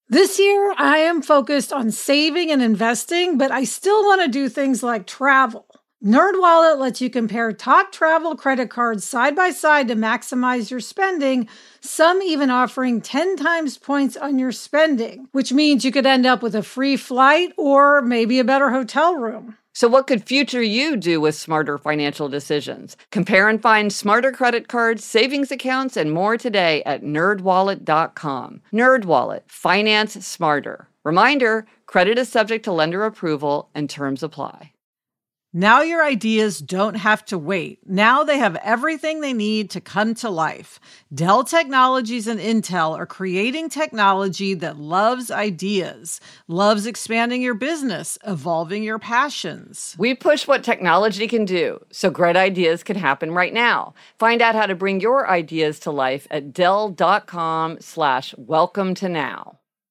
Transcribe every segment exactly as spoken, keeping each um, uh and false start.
This year, I am focused on saving and investing, but I still want to do things like travel. NerdWallet lets you compare top travel credit cards side by side to maximize your spending, some even offering ten times points on your spending, which means you could end up with a free flight or maybe a better hotel room. So what could future you do with smarter financial decisions? Compare and find smarter credit cards, savings accounts, and more today at nerd wallet dot com. NerdWallet, finance smarter. Reminder, credit is subject to lender approval and terms apply. Now your ideas don't have to wait. Now they have everything they need to come to life. Dell Technologies and Intel are creating technology that loves ideas, loves expanding your business, evolving your passions. We push what technology can do, so great ideas can happen right now. Find out how to bring your ideas to life at dell.com slash welcome to now.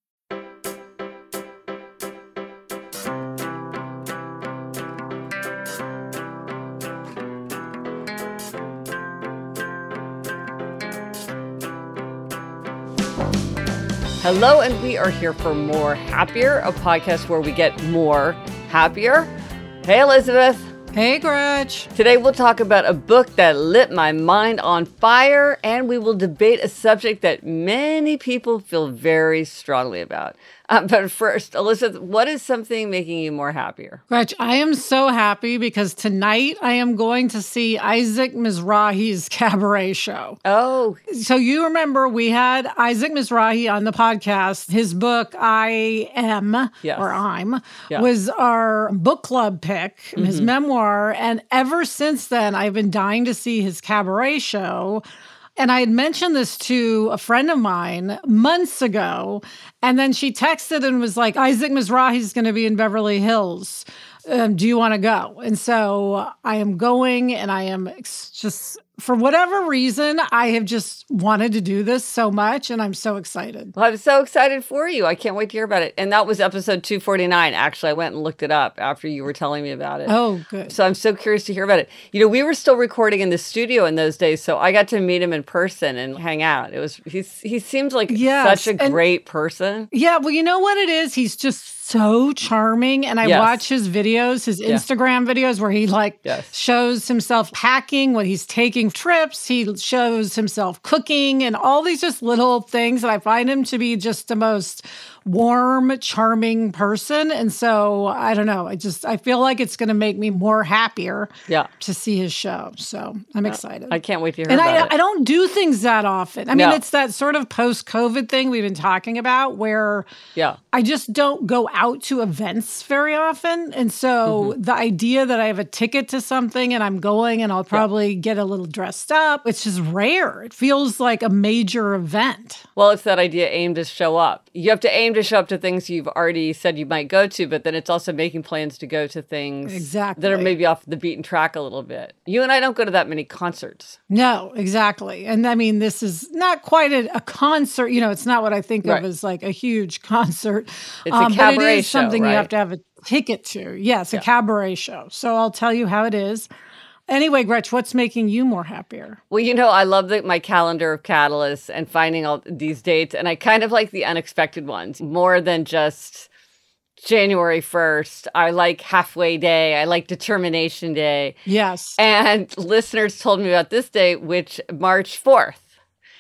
Hello, and we are here for More Happier, a podcast where we get more happier. Hey, Elizabeth. Hey, Gretch. Today we'll talk about a book that lit my mind on fire, and we will debate a subject that many people feel very strongly about. Uh, but first, Elizabeth, what is something making you more happier? Gretch, I am so happy because tonight I am going to see Isaac Mizrahi's cabaret show. Oh. So you remember we had Isaac Mizrahi on the podcast. His book, I Am, yes. or I'm, yeah. was our book club pick, mm-hmm. his memoir. And ever since then, I've been dying to see his cabaret show. And I had mentioned this to a friend of mine months ago, and then she texted and was like, Isaac Mizrahi's going to be in Beverly Hills. Um, do you want to go? And so I am going, and I am ex- just, for whatever reason, I have just wanted to do this so much, and I'm so excited. Well, I'm so excited for you. I can't wait to hear about it. And that was episode two forty-nine. Actually, I went and looked it up after you were telling me about it. Oh, good. So I'm so curious to hear about it. You know, we were still recording in the studio in those days, so I got to meet him in person and hang out. It was he's he seems like yes, such a great person. Yeah, well, you know what it is? He's just so charming. And I yes. watch his videos, his yeah. Instagram videos where he like yes. shows himself packing when he's taking trips. He shows himself cooking and all these just little things. And I find him to be just the most warm, charming person. And so I don't know. I just, I feel like it's going to make me more happier yeah. to see his show. So I'm excited. I can't wait to hear and about I, it. I don't do things that often. I mean, no. it's that sort of post-COVID thing we've been talking about where yeah. I just don't go out to events very often. And so mm-hmm. the idea that I have a ticket to something and I'm going and I'll probably yeah. get a little dressed up, it's just rare. It feels like a major event. Well, it's that idea, aim to show up. You have to aim to show up to things you've already said you might go to, but then it's also making plans to go to things exactly. that are maybe off the beaten track a little bit. You and I don't go to that many concerts. No, exactly. And I mean, this is not quite a, a concert. You know, it's not what I think right. of as like a huge concert. It's um, a cabaret but it is show, something right? you have to have a ticket to. Yes, a yeah. cabaret show. So I'll tell you how it is. Anyway, Gretch, what's making you more happier? Well, you know, I love the, my calendar of catalysts and finding all these dates. And I kind of like the unexpected ones more than just January first. I like Halfway Day. I like Determination Day. Yes. And listeners told me about this day, which March fourth.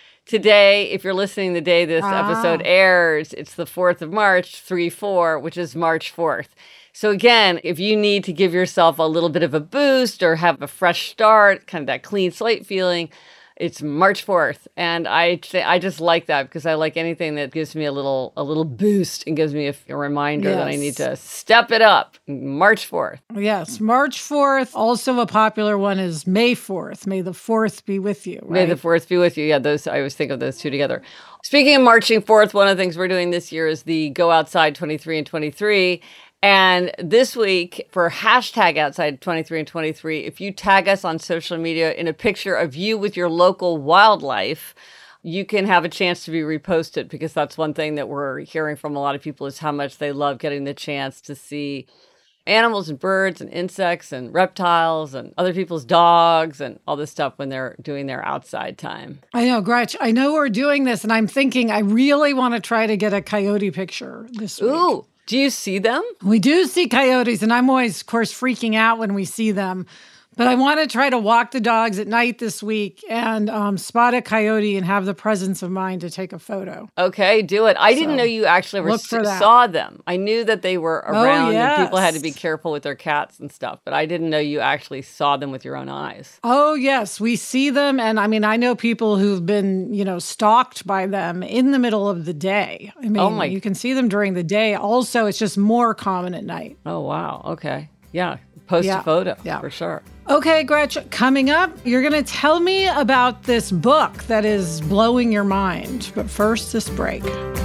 Today, if you're listening the day this ah. episode airs, it's the fourth of March, three four, which is March fourth. So again, if you need to give yourself a little bit of a boost or have a fresh start, kind of that clean slate feeling, it's March fourth. And I I just like that because I like anything that gives me a little a little boost and gives me a, a reminder yes. that I need to step it up. March fourth. Yes, March fourth. Also a popular one is May fourth. May the fourth be with you, right? May the fourth be with you. Yeah, those I always think of those two together. Speaking of marching forth, one of the things we're doing this year is the Go Outside twenty-three and twenty-three. And this week, for hashtag outside twenty-three and twenty-three, if you tag us on social media in a picture of you with your local wildlife, you can have a chance to be reposted, because that's one thing that we're hearing from a lot of people is how much they love getting the chance to see animals and birds and insects and reptiles and other people's dogs and all this stuff when they're doing their outside time. I know, Gretch. I know we're doing this, and I'm thinking I really want to try to get a coyote picture this week. Ooh, do you see them? We do see coyotes, and I'm always, of course, freaking out when we see them. But I want to try to walk the dogs at night this week and um, spot a coyote and have the presence of mind to take a photo. Okay, do it. I So, didn't know you actually ever look for that. saw them. I knew that they were Oh, around and people had to be yes. careful with their cats and stuff, but I didn't know you actually saw them with your own eyes. Oh, yes, we see them. And I mean, I know people who've been, you know, stalked by them in the middle of the day. I mean, Oh, my- you can see them during the day. Also, it's just more common at night. Oh, wow. Okay. Yeah. Post Yeah, a photo yeah. for sure. Okay, Gretch, coming up, you're going to tell me about this book that is blowing your mind. But first, this break.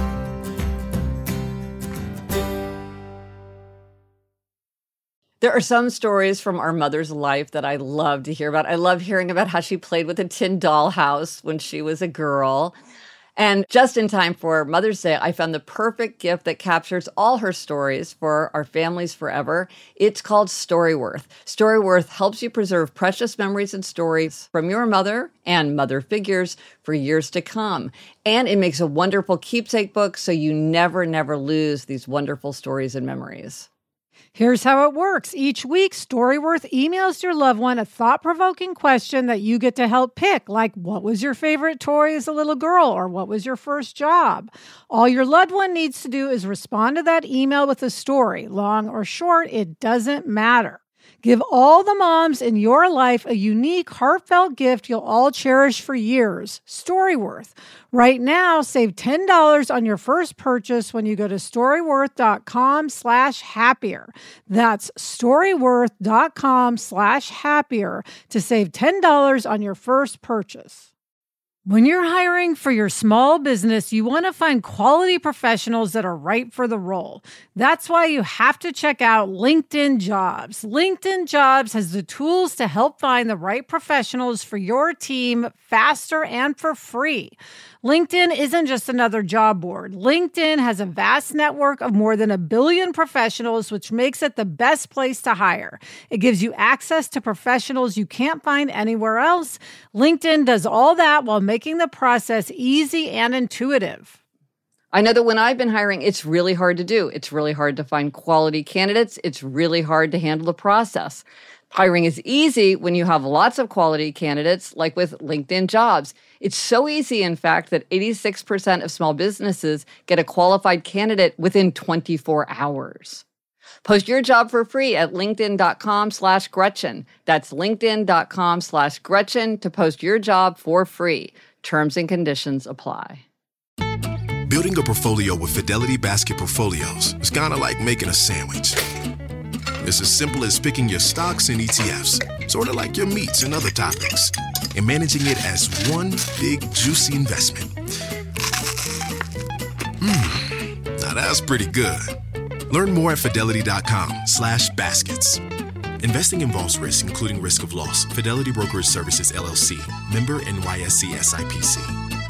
There are some stories from our mother's life that I love to hear about. I love hearing about how she played with a tin dollhouse when she was a girl. And just in time for Mother's Day, I found the perfect gift that captures all her stories for our families forever. It's called Storyworth. Storyworth helps you preserve precious memories and stories from your mother and mother figures for years to come. And it makes a wonderful keepsake book so you never, never lose these wonderful stories and memories. Here's how it works. Each week, Storyworth emails your loved one a thought-provoking question that you get to help pick, like what was your favorite toy as a little girl, or what was your first job? All your loved one needs to do is respond to that email with a story. Long or short, it doesn't matter. Give all the moms in your life a unique, heartfelt gift you'll all cherish for years. Storyworth. Right now, save ten dollars on your first purchase when you go to storyworth.com slash happier. That's storyworth.com slash happier to save ten dollars on your first purchase. When you're hiring for your small business, you want to find quality professionals that are right for the role. That's why you have to check out LinkedIn Jobs. LinkedIn Jobs has the tools to help find the right professionals for your team faster and for free. LinkedIn isn't just another job board. LinkedIn has a vast network of more than a billion professionals, which makes it the best place to hire. It gives you access to professionals you can't find anywhere else. LinkedIn does all that while making the process easy and intuitive. I know that when I've been hiring, it's really hard to do. It's really hard to find quality candidates. It's really hard to handle the process. Hiring is easy when you have lots of quality candidates, like with LinkedIn Jobs. It's so easy, in fact, that eighty-six percent of small businesses get a qualified candidate within twenty-four hours. Post your job for free at linkedin.com slash Gretchen. That's linkedin.com slash Gretchen to post your job for free. Terms and conditions apply. Building a portfolio with Fidelity Basket Portfolios is kind of like making a sandwich. It's as simple as picking your stocks and E T Fs, sort of like your meats and other toppings, and managing it as one big, juicy investment. Mmm, now that's pretty good. Learn more at fidelity.com slash baskets. Investing involves risk, including risk of loss. Fidelity Brokerage Services, L L C. Member N Y S E S I P C.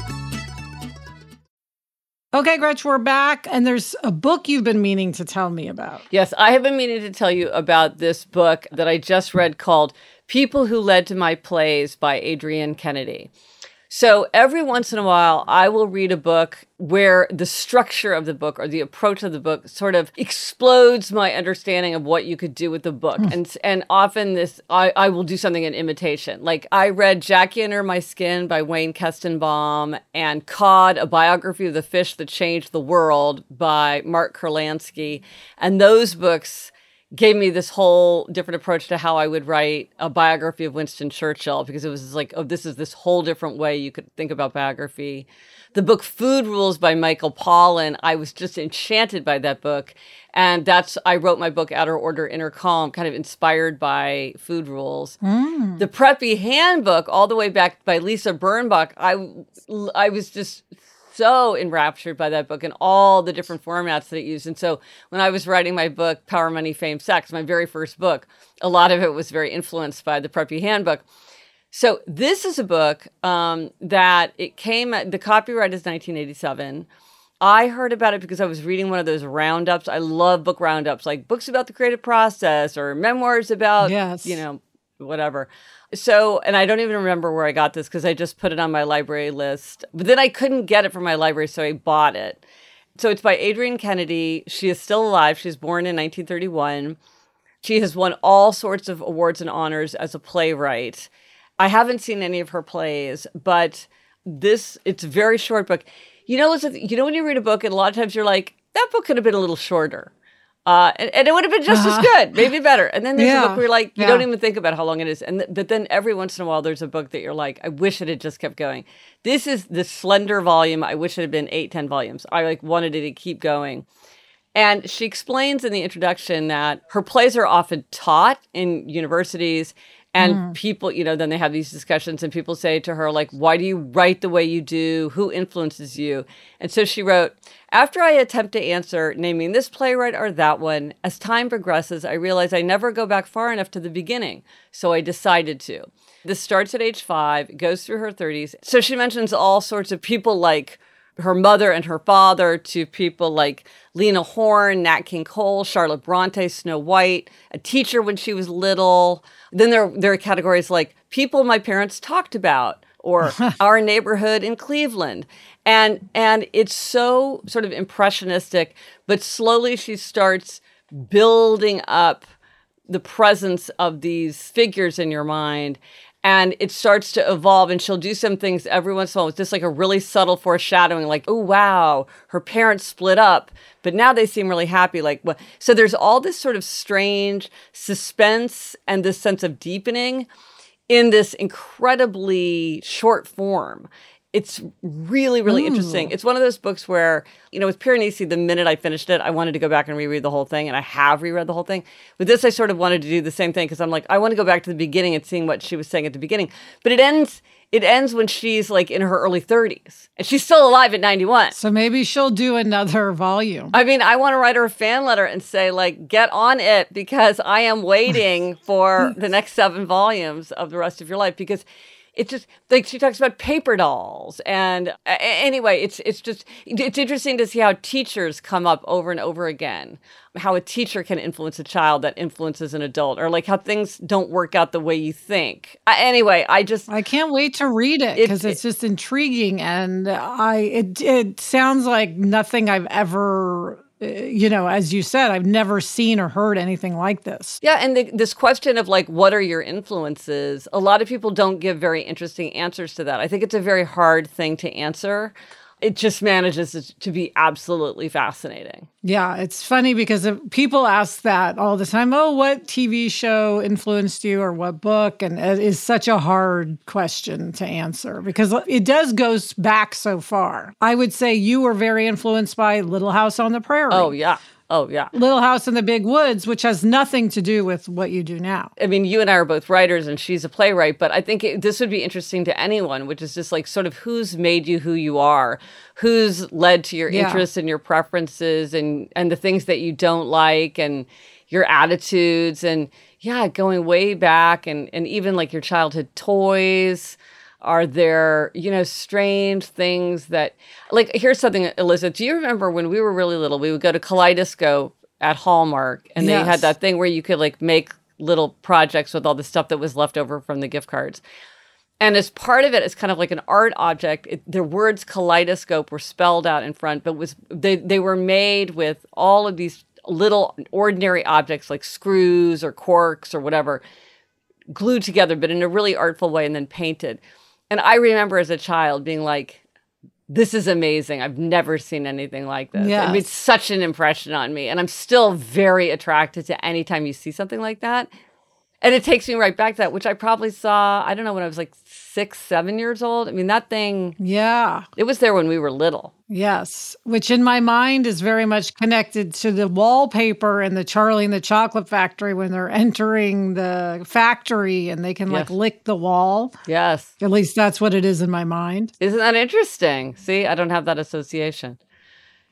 Okay, Gretch, we're back, and there's a book you've been meaning to tell me about. Yes, I have been meaning to tell you about this book that I just read called People Who Led to My Plays by Adrienne Kennedy. So every once in a while, I will read a book where the structure of the book or the approach of the book sort of explodes my understanding of what you could do with the book. Mm. And and often this, I, I will do something in imitation. Like I read Jackie Under My Skin by Wayne Kestenbaum and Cod, A Biography of the Fish That Changed the World by Mark Kurlansky. And those books gave me this whole different approach to how I would write a biography of Winston Churchill, because it was like, oh, this is this whole different way you could think about biography. The book Food Rules by Michael Pollan, I was just enchanted by that book. And that's, I wrote my book Outer Order, Inner Calm, kind of inspired by Food Rules. Mm. The Preppy Handbook, all the way back by Lisa Birnbach, I, I was just so enraptured by that book and all the different formats that it used. And so when I was writing my book, Power, Money, Fame, Sex, my very first book, a lot of it was very influenced by the Preppy Handbook. So this is a book um, that it came, the copyright is nineteen eighty-seven. I heard about it because I was reading one of those roundups. I love book roundups, like books about the creative process or memoirs about, yes. you know, whatever. So, and I don't even remember where I got this because I just put it on my library list. But then I couldn't get it from my library, so I bought it. So it's by Adrienne Kennedy. She is still alive. She was born in nineteen thirty-one. She has won all sorts of awards and honors as a playwright. I haven't seen any of her plays, but this, it's a very short book. You know, Elizabeth, you know when you read a book, and a lot of times you're like, that book could have been a little shorter. Uh, and, and it would have been just uh-huh. as good, maybe better. And then there's yeah. a book where you're like, you yeah. don't even think about how long it is. And th- But then every once in a while, there's a book that you're like, I wish it had just kept going. This is the slender volume. I wish it had been eight, ten volumes. I like wanted it to keep going. And she explains in the introduction that her plays are often taught in universities. And mm. people, you know, then they have these discussions and people say to her, like, why do you write the way you do? Who influences you? And so she wrote, after I attempt to answer naming this playwright or that one, as time progresses, I realize I never go back far enough to the beginning. So I decided to. This starts at age five, goes through her thirties. So she mentions all sorts of people like her mother and her father, to people like Lena Horne, Nat King Cole, Charlotte Bronte, Snow White, a teacher when she was little. Then there, there are categories like people my parents talked about, or our neighborhood in Cleveland. And, and it's so sort of impressionistic, but slowly she starts building up the presence of these figures in your mind. And it starts to evolve, and she'll do some things every once in a while with just like a really subtle foreshadowing, like, oh, wow, her parents split up, but now they seem really happy. Like, well, so there's all this sort of strange suspense and this sense of deepening in this incredibly short form. It's really, really Ooh. interesting. It's one of those books where, you know, with Piranesi, the minute I finished it, I wanted to go back and reread the whole thing, and I have reread the whole thing. With this, I sort of wanted to do the same thing because I'm like, I want to go back to the beginning and seeing what she was saying at the beginning. But it ends, it ends when she's like in her early thirties, and she's still alive at ninety-one. So maybe she'll do another volume. I mean, I want to write her a fan letter and say, like, get on it because I am waiting for the next seven volumes of the rest of your life, because it's just like she talks about paper dolls. And uh, anyway, it's it's just it's interesting to see how teachers come up over and over again, how a teacher can influence a child that influences an adult, or like how things don't work out the way you think. Uh, anyway, I just I can't wait to read it because it, it's just intriguing, and I it it sounds like nothing I've ever. You know, as you said, I've never seen or heard anything like this. Yeah, and the, this question of like, what are your influences? A lot of people don't give very interesting answers to that. I think it's a very hard thing to answer. It just manages to be absolutely fascinating. Yeah, it's funny because people ask that all the time. Oh, what T V show influenced you, or what book? And it is such a hard question to answer because it does go back so far. I would say you were very influenced by Little House on the Prairie. Oh, yeah. Oh, yeah. Little House in the Big Woods, which has nothing to do with what you do now. I mean, you and I are both writers and she's a playwright, but I think it, this would be interesting to anyone, which is just like sort of who's made you who you are, who's led to your yeah. interests and your preferences and, and the things that you don't like and your attitudes. And yeah, going way back and, and even like your childhood toys. Are there, you know, strange things that, like, here's something, Elizabeth, do you remember when we were really little, we would go to Kaleidoscope at Hallmark, and yes. they had that thing where you could, like, make little projects with all the stuff that was left over from the gift cards. And as part of it, it's kind of like an art object. It, the words Kaleidoscope were spelled out in front, but was they, they were made with all of these little ordinary objects like screws or corks or whatever, glued together, but in a really artful way and then painted. And I remember as a child being like, this is amazing. I've never seen anything like this. Yes. It made such an impression on me. And I'm still very attracted to any time you see something like that. And it takes me right back to that, which I probably saw, I don't know, when I was like six, seven years old. I mean, that thing, yeah, it was there when we were little. Yes, which in my mind is very much connected to the wallpaper in the Charlie and the Chocolate Factory when they're entering the factory and they can yes. like lick the wall. Yes. At least that's what it is in my mind. Isn't that interesting? See, I don't have that association.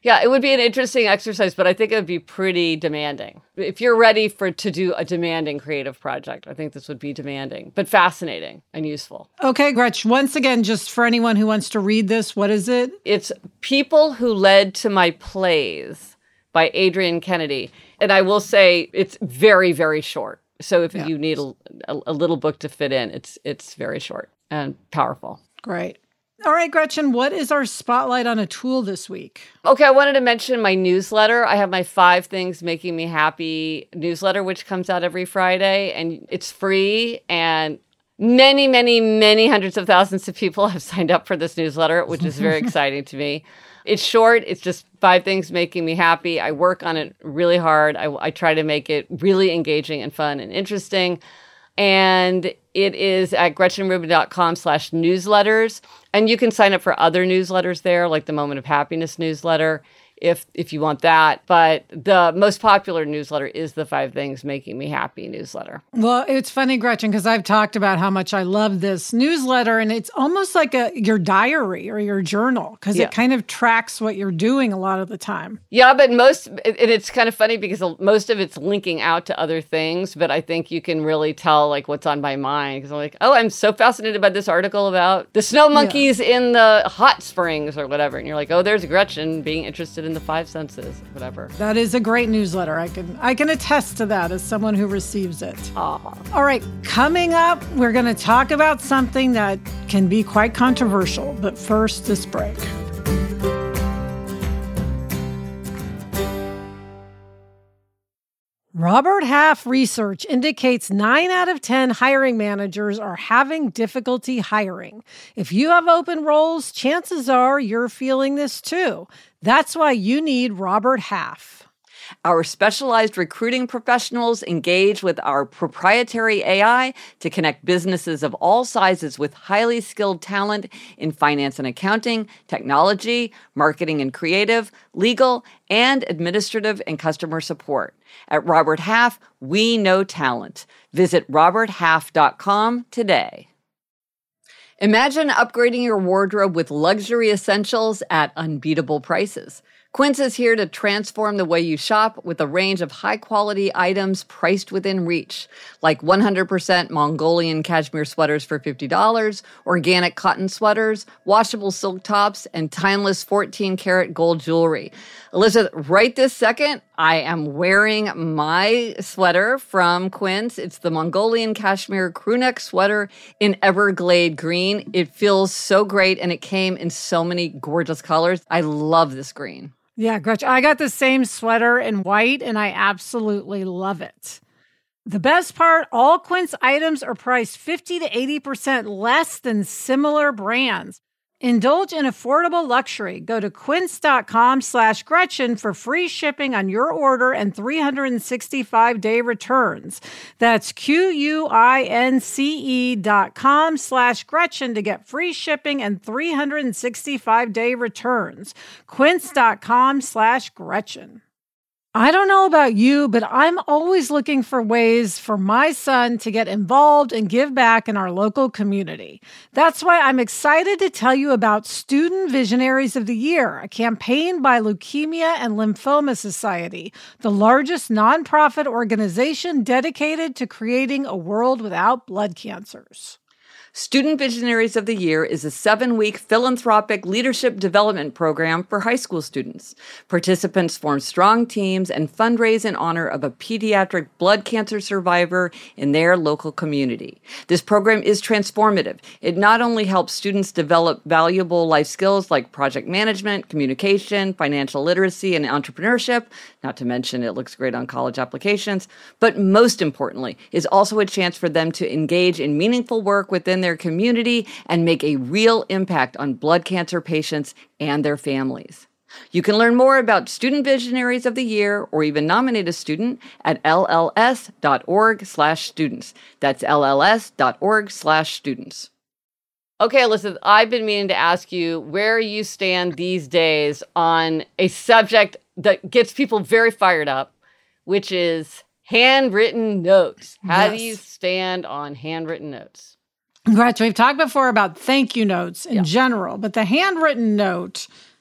Yeah, it would be an interesting exercise, but I think it would be pretty demanding. If you're ready for to do a demanding creative project, I think this would be demanding, but fascinating and useful. Okay, Gretch, once again, just for anyone who wants to read this, what is it? It's People Who Led to My Plays by Adrienne Kennedy. And I will say it's very, very short. So if yeah. you need a, a, a little book to fit in, it's it's very short and powerful. Great. All right, Gretchen, what is our spotlight on a tool this week? Okay, I wanted to mention my newsletter. I have my Five Things Making Me Happy newsletter, which comes out every Friday, and it's free. And many, many, many hundreds of thousands of people have signed up for this newsletter, which is very exciting to me. It's short. It's just five things making me happy. I work on it really hard. I, I try to make it really engaging and fun and interesting. And it is at gretchenrubin.com slash newsletters. And you can sign up for other newsletters there, like the Moment of Happiness newsletter, if if you want that. But the most popular newsletter is the Five Things Making Me Happy newsletter. Well, it's funny, Gretchen, because I've talked about how much I love this newsletter, and it's almost like a your diary or your journal, because yeah. it kind of tracks what you're doing a lot of the time. Yeah, but most, and it's kind of funny because most of it's linking out to other things, but I think you can really tell like what's on my mind, because I'm like, oh, I'm so fascinated by this article about the snow monkeys yeah. in the hot springs or whatever. And you're like, oh, there's Gretchen being interested in the five senses, whatever. That is a great newsletter. I can I can attest to that as someone who receives it. Aww. All right, coming up, we're going to talk about something that can be quite controversial, but first, this break. Robert Half research indicates nine out of ten hiring managers are having difficulty hiring. If you have open roles, chances are you're feeling this too. That's why you need Robert Half. Our specialized recruiting professionals engage with our proprietary A I to connect businesses of all sizes with highly skilled talent in finance and accounting, technology, marketing and creative, legal, and administrative and customer support. At Robert Half, we know talent. Visit robert half dot com today. Imagine upgrading your wardrobe with luxury essentials at unbeatable prices. Quince is here to transform the way you shop with a range of high-quality items priced within reach, like one hundred percent Mongolian cashmere sweaters for fifty dollars, organic cotton sweaters, washable silk tops, and timeless fourteen karat gold jewelry. Elizabeth, right this second, I am wearing my sweater from Quince. It's the Mongolian cashmere crewneck sweater in Everglade green. It feels so great, and it came in so many gorgeous colors. I love this green. Yeah, Gretchen, I got the same sweater in white, and I absolutely love it. The best part, all Quince items are priced fifty to eighty percent less than similar brands. Indulge in affordable luxury. Go to quince.com slash Gretchen for free shipping on your order and three hundred sixty-five day returns. That's Q-U-I-N-C-E dot com slash Gretchen to get free shipping and three hundred sixty-five day returns. Quince.com slash Gretchen. I don't know about you, but I'm always looking for ways for my son to get involved and give back in our local community. That's why I'm excited to tell you about Student Visionaries of the Year, a campaign by Leukemia and Lymphoma Society, the largest nonprofit organization dedicated to creating a world without blood cancers. Student Visionaries of the Year is a seven-week philanthropic leadership development program for high school students. Participants form strong teams and fundraise in honor of a pediatric blood cancer survivor in their local community. This program is transformative. It not only helps students develop valuable life skills like project management, communication, financial literacy, and entrepreneurship, not to mention it looks great on college applications, but most importantly, is also a chance for them to engage in meaningful work within their community and make a real impact on blood cancer patients and their families. You can learn more about Student Visionaries of the Year or even nominate a student at lls.org slash students. That's lls.org slash students. Okay, Elizabeth, I've been meaning to ask you where you stand these days on a subject that gets people very fired up, which is handwritten notes. How Yes. do you stand on handwritten notes? Gretchen, we've talked before about thank you notes in Yeah. general, but the handwritten note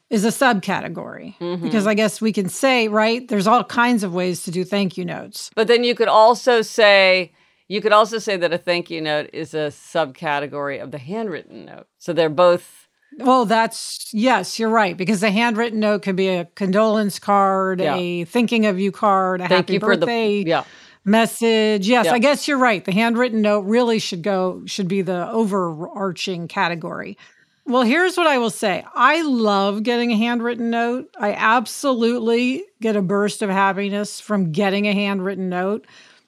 is a subcategory. Mm-hmm. Because I guess we can say, right, there's all kinds of ways to do thank you notes. But then you could also say, you could also say that a thank you note is a subcategory of the handwritten note. So they're both. Well, that's, yes, you're right. Because a handwritten note could be a condolence card, Yeah. a thinking of you card, a Thank happy you for the- birthday yeah. message. Yes, Yeah. I guess you're right. The handwritten note really should go, should be the overarching category. Well, here's what I will say. I love getting a handwritten note. I absolutely get a burst of happiness from getting a handwritten note.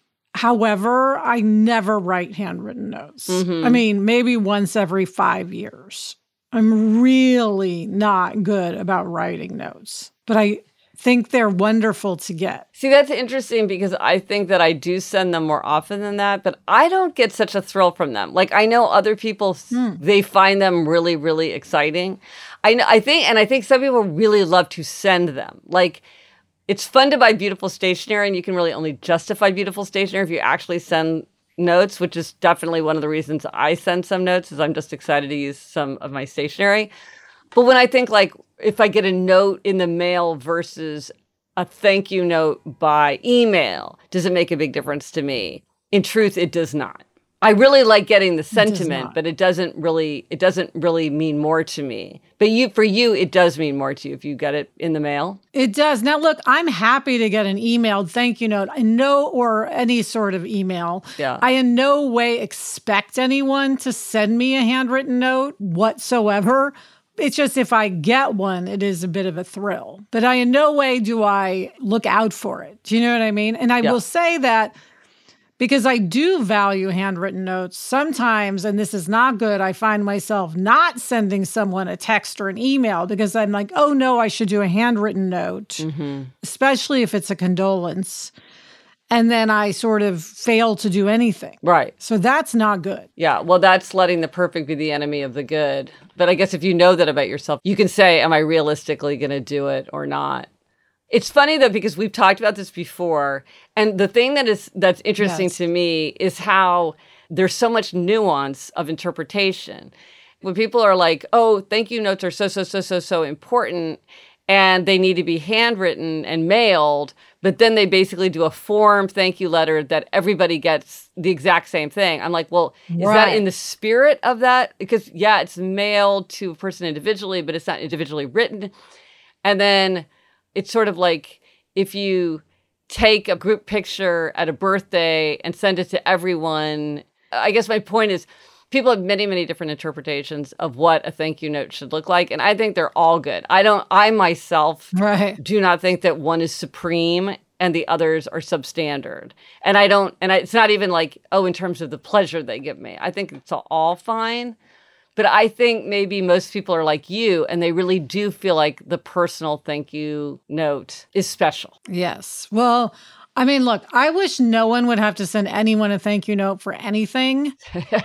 However, I never write handwritten notes. Mm-hmm. I mean, maybe once every five years. I'm really not good about writing notes, but I think they're wonderful to get. See, that's interesting because I think that I do send them more often than that, but I don't get such a thrill from them. Like I know other people, Hmm. they find them really, really exciting. I know, I think, and I think some people really love to send them. Like it's fun to buy beautiful stationery, and you can really only justify beautiful stationery if you actually send notes, which is definitely one of the reasons I send some notes, is I'm just excited to use some of my stationery. But when I think like if I get a note in the mail versus a thank you note by email, does it make a big difference to me? In truth, it does not. I really like getting the sentiment, not. but it doesn't really it doesn't really mean more to me. But you for you, it does mean more to you if you get it in the mail. It does. Now, look, I'm happy to get an emailed thank you note. I know, or any sort of email. Yeah. I in no way expect anyone to send me a handwritten note whatsoever. It's just if I get one, it is a bit of a thrill. But I in no way do I look out for it. Do you know what I mean? And I Yeah. will say that because I do value handwritten notes, sometimes, and this is not good, I find myself not sending someone a text or an email because I'm like, oh no, I should do a handwritten note, Mm-hmm. especially if it's a condolence. And then I sort of fail to do anything. Right. So that's not good. Yeah, well, that's letting the perfect be the enemy of the good. But I guess if you know that about yourself, you can say, am I realistically going to do it or not? It's funny, though, because we've talked about this before. And the thing that is that's interesting Yes. to me is how there's so much nuance of interpretation. When people are like, oh, thank you notes are so, so, so, so, so important, and they need to be handwritten and mailed, but then they basically do a form thank you letter that everybody gets the exact same thing. I'm like, well, is that Right. in the spirit of that? Because, yeah, it's mailed to a person individually, but it's not individually written. And then it's sort of like if you take a group picture at a birthday and send it to everyone. I guess my point is people have many, many different interpretations of what a thank you note should look like. And I think they're all good. I don't, I myself Right. do not think that one is supreme and the others are substandard. And I don't, and I, it's not even like, oh, in terms of the pleasure they give me. I think it's all fine. But I think maybe most people are like you and they really do feel like the personal thank you note is special. Yes. Well, I mean, look, I wish no one would have to send anyone a thank you note for anything.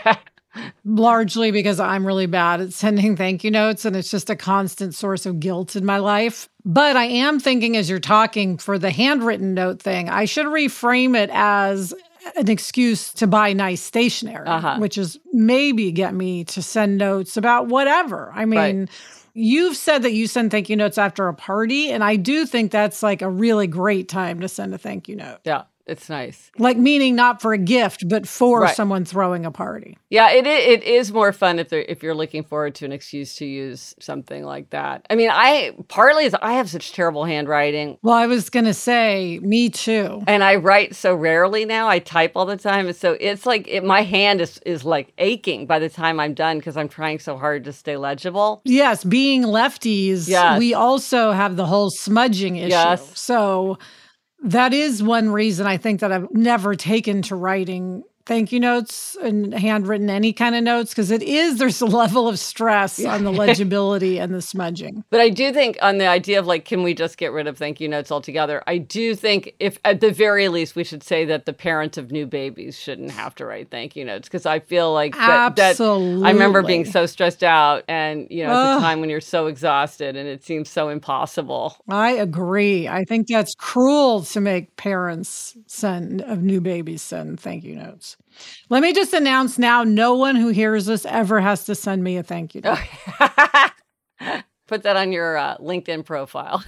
Largely because I'm really bad at sending thank you notes and it's just a constant source of guilt in my life. But I am thinking as you're talking for the handwritten note thing, I should reframe it as an excuse to buy nice stationery, Uh-huh. which is maybe get me to send notes about whatever. I mean, Right. you've said that you send thank you notes after a party, and I do think that's like a really great time to send a thank you note. Yeah, it's nice. Like meaning not for a gift, but for Right. someone throwing a party. Yeah, it i- it is more fun if they're if you're looking forward to an excuse to use something like that. I mean, I partly is I have such terrible handwriting. Well, I was going to say, me too. And I write so rarely now. I type all the time. And so it's like it, my hand is, is like aching by the time I'm done because I'm trying so hard to stay legible. Yes, being lefties, Yes. we also have the whole smudging issue. Yes. So that is one reason I think that I've never taken to writing thank you notes and handwritten any kind of notes because it is, there's a level of stress on the legibility and the smudging. But I do think on the idea of like, can we just get rid of thank you notes altogether? I do think if at the very least we should say that the parents of new babies shouldn't have to write thank you notes because I feel like that, that Absolutely. I remember being so stressed out and, you know, at Ugh. the time when you're so exhausted and it seems so impossible. I agree. I think that's cruel to make parents send of new babies send thank you notes. Let me just announce now, no one who hears this ever has to send me a thank you note. Put that on your uh, LinkedIn profile.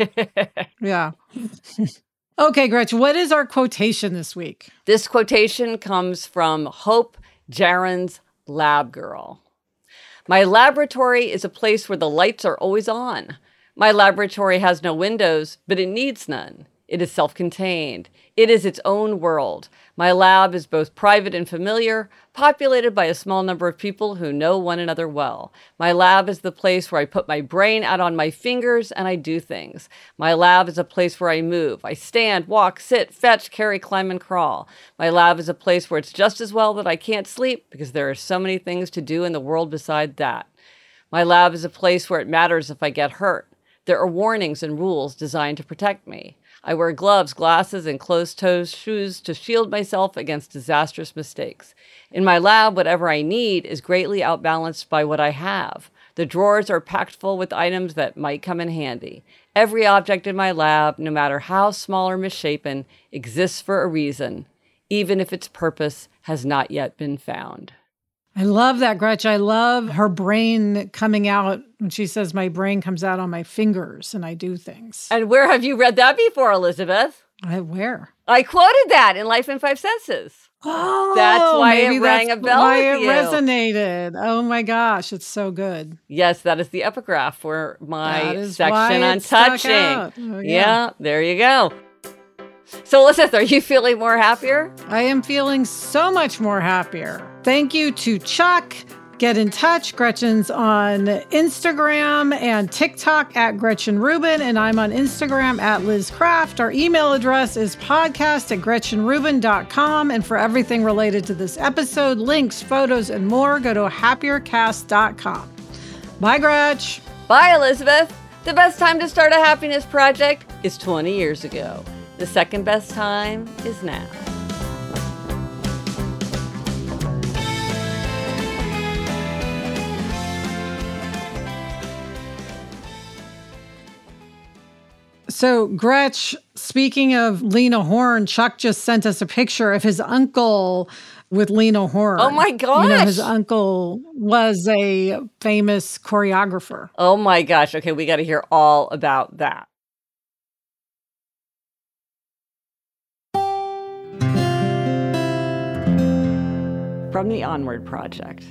Yeah. Okay, Gretchen, what is our quotation this week? This quotation comes from Hope Jaren's Lab Girl. My laboratory is a place where the lights are always on. My laboratory has no windows, but it needs none. It is self-contained. It is its own world. My lab is both private and familiar, populated by a small number of people who know one another well. My lab is the place where I put my brain out on my fingers and I do things. My lab is a place where I move. I stand, walk, sit, fetch, carry, climb, and crawl. My lab is a place where it's just as well that I can't sleep because there are so many things to do in the world beside that. My lab is a place where it matters if I get hurt. There are warnings and rules designed to protect me. I wear gloves, glasses, and closed-toe shoes to shield myself against disastrous mistakes. In my lab, whatever I need is greatly outbalanced by what I have. The drawers are packed full with items that might come in handy. Every object in my lab, no matter how small or misshapen, exists for a reason, even if its purpose has not yet been found. I love that, Gretchen. I love her brain coming out when she says, my brain comes out on my fingers and I do things. And where have you read that before, Elizabeth? I, where? I quoted that in Life in Five Senses. Oh, that's why maybe it rang that's a bell why with it you. resonated. Oh my gosh, it's so good. Yes, that is the epigraph for my section on touching. Oh, yeah. yeah, there you go. So, Elizabeth, are you feeling more happier? I am feeling so much more happier. Thank you to Chuck. Get in touch. Gretchen's on Instagram and TikTok at Gretchen Rubin, and I'm on Instagram at Liz Craft. Our email address is podcast at gretchen rubin dot com. And for everything related to this episode, links, photos, and more, go to happier cast dot com. Bye, Gretch. Bye, Elizabeth. The best time to start a happiness project is twenty years ago. The second best time is now. So, Gretch, speaking of Lena Horne, Chuck just sent us a picture of his uncle with Lena Horne. Oh my gosh. You know, his uncle was a famous choreographer. Oh my gosh. Okay, we got to hear all about that. From the Onward Project.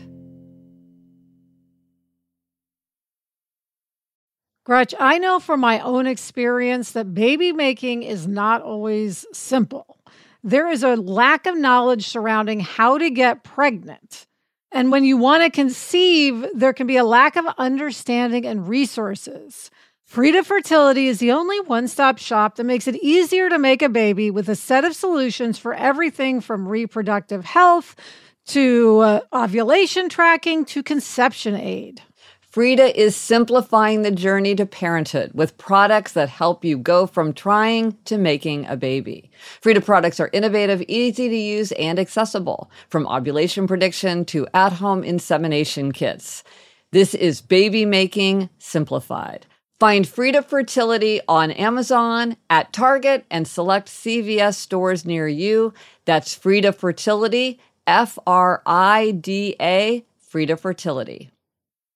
Gretch, I know from my own experience that baby making is not always simple. There is a lack of knowledge surrounding how to get pregnant. And when you want to conceive, there can be a lack of understanding and resources. Frida Fertility is the only one-stop shop that makes it easier to make a baby with a set of solutions for everything from reproductive health to uh, ovulation tracking to conception aid. Frida is simplifying the journey to parenthood with products that help you go from trying to making a baby. Frida products are innovative, easy to use, and accessible, from ovulation prediction to at-home insemination kits. This is baby making simplified. Find Frida Fertility on Amazon, at Target, and select C V S stores near you. That's Frida Fertility, F R I D A, Frida Fertility.